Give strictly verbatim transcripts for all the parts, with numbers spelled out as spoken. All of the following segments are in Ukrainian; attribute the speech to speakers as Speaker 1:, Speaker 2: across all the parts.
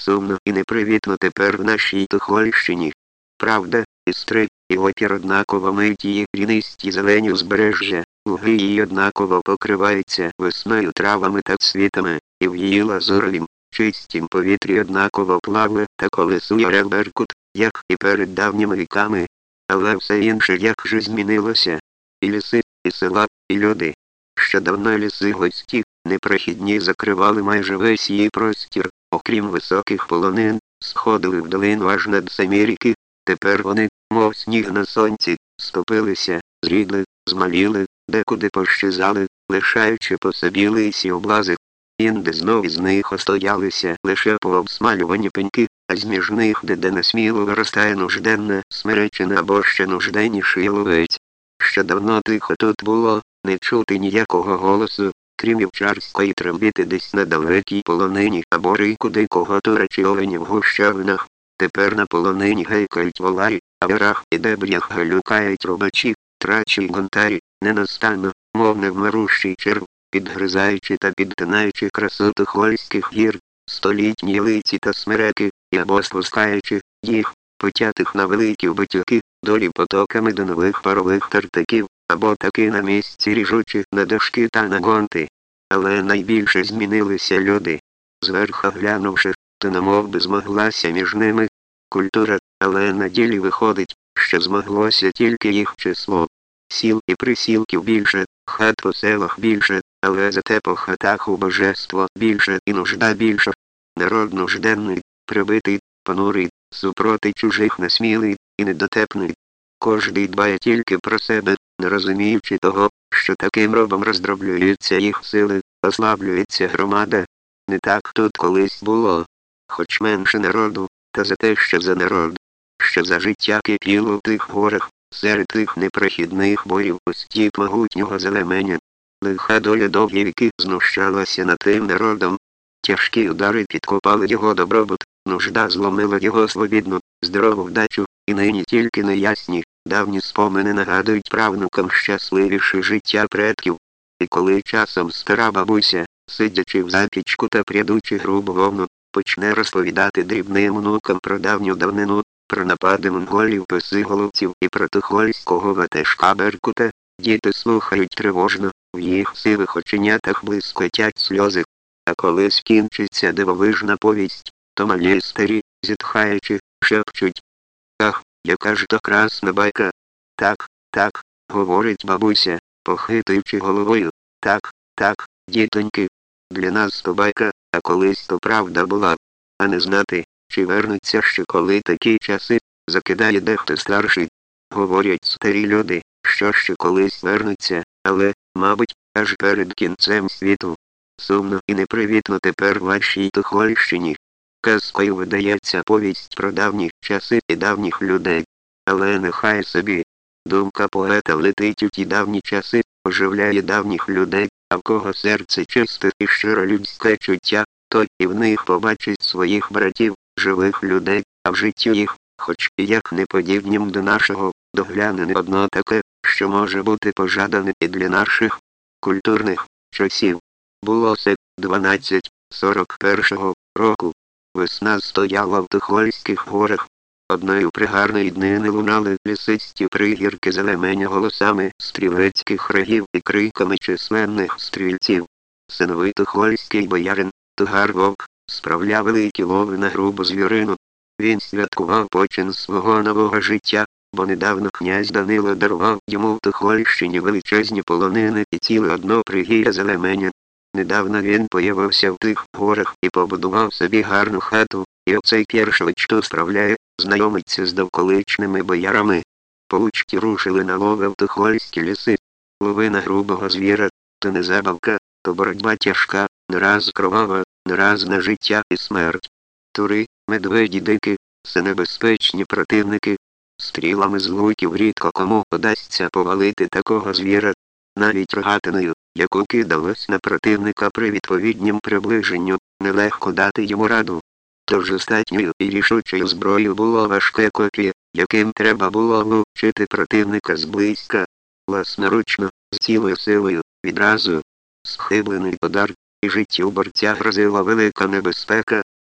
Speaker 1: Сумно і непривітно тепер в нашій Тухольщині. Правда, і стрий, і опір однаково миють її крінисті зелені узбережжя, луги її однаково покриваються весною травами та цвітами, і в її лазуровім, чистім повітрі однаково плаває та колесує орел Беркут, як і перед давніми віками. Але все інше як же змінилося. І ліси, і села, і люди. Ще давно ліси гості, непрохідні закривали майже весь її простір, окрім високих полонин, сходили в долину аж над самі ріки. Тепер вони, мов сніг на сонці, стопилися, зрідли, змаліли, декуди пощезали, лишаючи по собі лисі облази. Інде знов із них остоялися лише пообсмалювані пеньки, а зміж них де-де несміло виростає нужденна смеречина або ще нужденніший ловець. Ще давно тихо тут було, не чути ніякого голосу, крім вівчарської трембіти десь на далекій полонині або рику дикого тура чи оленя в гущавинах. Тепер на полонині гейкають воларі, а в ярах і дебрях галюкають рубачі, трачі й гонтарі, ненастанно, мов невмирущий черв, підгризаючи та підтинаючи красу Тухольських гір, столітні лиці та смереки, і або спускаючи їх, потятих на великі батюки, долі потоками до нових парових тартаків, або таки на місці ріжучи на дошки та на гонти. Але найбільше змінилися люди. Зверха глянувши, то намов би змоглася між ними культура, але на ділі виходить, що змоглося тільки їх число. Сіл і присілків більше, хат по селах більше, але зате по хатах убожество більше і нужда більша. Народ нужденний, прибитий, понурий, супроти чужих несмілий і недотепний. Кожний дбає тільки про себе, не розуміючи того, що таким робом роздроблюються їх сили, ослаблюється громада. Не так тут колись було. Хоч менше народу, та за те, що за народ, що за життя кипіло в тих горах, серед тих непрохідних боїв у стіп могутнього зелеменя. Лиха доля довгі віки знущалася над тим народом. Тяжкі удари підкопали його добробут, нужда зломила його свобідну, здорову вдачу, і нині тільки неясні, давні спомини нагадують правнукам щасливіше життя предків. І коли часом стара бабуся, сидячи в запічку та прядучи грубу вовну, почне розповідати дрібним онукам про давню давнину, про напади монголів, писиголовців і про тухольського ватажка Беркута, діти слухають тривожно, в їх сивих оченятах блискотять сльози. А коли скінчиться дивовижна повість, то малі старі, зітхаючи, шепчуть: «Ах, яка ж то красна байка!» «Так, так», — говорить бабуся, похитуючи головою, «так, так, дітоньки, для нас то байка, а колись то правда була. А не знати, чи вернуться ще коли такі часи», — закидає дехто старший. Говорять старі люди, що ще колись вернуться, але, мабуть, аж перед кінцем світу. Сумно і непривітно тепер вашій Тухольщині. Казкою видається повість про давні часи і давніх людей. Але нехай собі. Думка поета летить у ті давні часи, оживляє давніх людей, а в кого серце чисте і щиро людське чуття, той і в них побачить своїх братів, живих людей, а в житті їх, хоч і як неподібнім до нашого, догляне не одно таке, що може бути пожадане і для наших культурних часів. Було це дванадцять сорок першого року. Весна стояла в Тухольських горах. Одної пригарної днини лунали лісисті пригірки зелеменя голосами стрілецьких рогів і криками численних стрільців. Синовий тухольський боярин Тугар Вовк справляв великі лови на грубу звірину. Він святкував почин свого нового життя, бо недавно князь Данило дарував йому в Тухольщині величезні полонини і ціле одно пригір'я зелеменя. Недавно він появився в тих горах і побудував собі гарну хату, і оцей Кершович справляє, знайомиться з довколичними боярами. Получки рушили на лови в Тухольські ліси. Ловина грубого звіра, то не забавка, то боротьба тяжка, не раз кровава, не раз на життя і смерть. Тури, медведі дикі, все небезпечні противники. Стрілами з луків рідко кому удасться повалити такого звіра, навіть рогатиною, яку кидалось на противника при відповіднім приближенню, нелегко дати йому раду. Тож остатньою і рішучою зброєю було важке коп'є, яким треба було влучити противника зблизька, власноручно, з цілою силою, відразу. Схиблений удар, і життю борця грозила велика небезпека,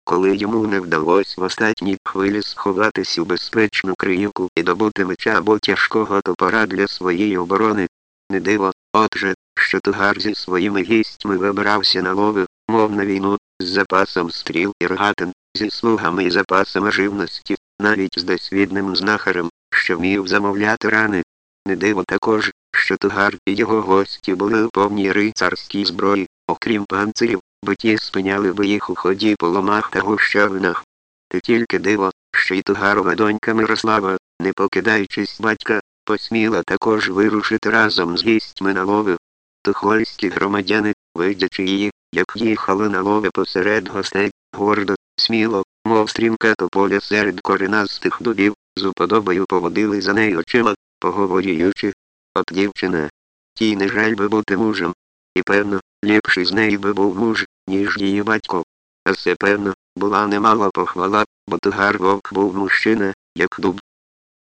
Speaker 1: коли йому не вдалося в останній хвилі сховатись у безпечну криївку і добути меча або тяжкого топора для своєї оборони, не диво, отже, що Тугар зі своїми гістьми вибирався на лови, мов на війну, з запасом стріл і рогатин, зі слугами і запасами живності, навіть з досвідним знахарем, що вмів замовляти рани. Не диво також, що Тугар і його гості були у повній рицарській зброї, окрім панцирів, бо ті спиняли би їх у ході по ломах та гущавинах. Те тільки диво, що й Тугарова донька Мирослава, не покидаючись батька, посміла також вирушити разом з гістьми на лови. Тухольські громадяни, видячи її, як їхали на лови посеред гостей, гордо, сміло, мов стрімка тополя серед коренастих дубів, з уподобою поводили за нею очима, поговорюючи: «От дівчина, тій не жаль би бути мужем, і, певно, ліпший з неї би був муж, ніж її батько». А це, певно, була немала похвала, бо Тугар вовк був мужчина, як дуб,